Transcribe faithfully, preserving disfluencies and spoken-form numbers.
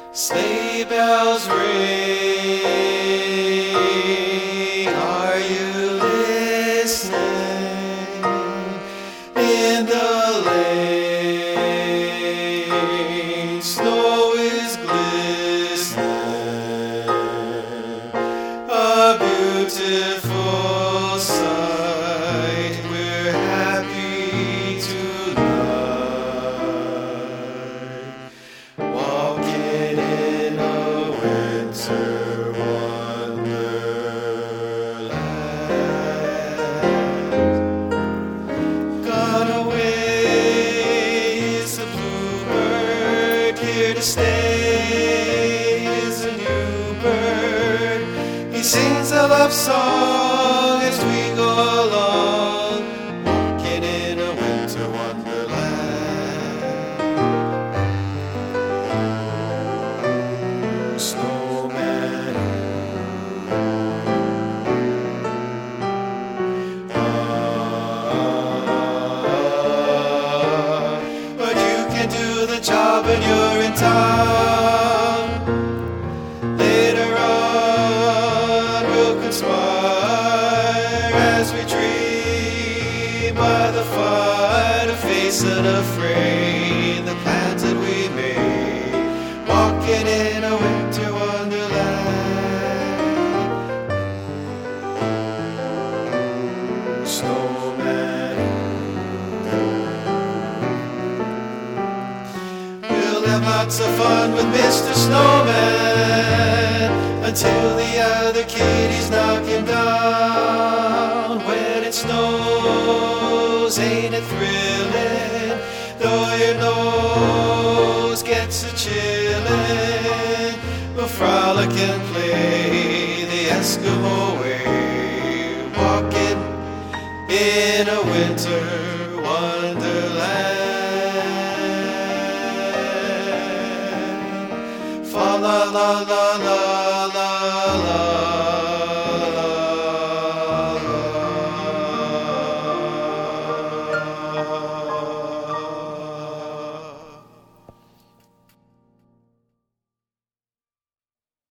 Sleigh bells ring, are you listening? In the lane, snow is glistening, a beautiful sight. We're happy tonight, walking in a winter wonderland. Gone away is the bluebird, here to stay is a new bird. He sings a love song as we go along, walking in a winter wonderland. Snowman, ah, but you can do the job when you're in town. Later on we'll conspire as we dream by the fire to face unafraid the plans that we made, walking in a winter wonderland. Snowman, we'll have lots of fun with Mister Snowman until the other kitties knock him down. When it snows, ain't it thrilling? Though your nose gets a chillin', we'll frolic and play the Eskimo way, walking in a winter wonderland. Fa la la la la.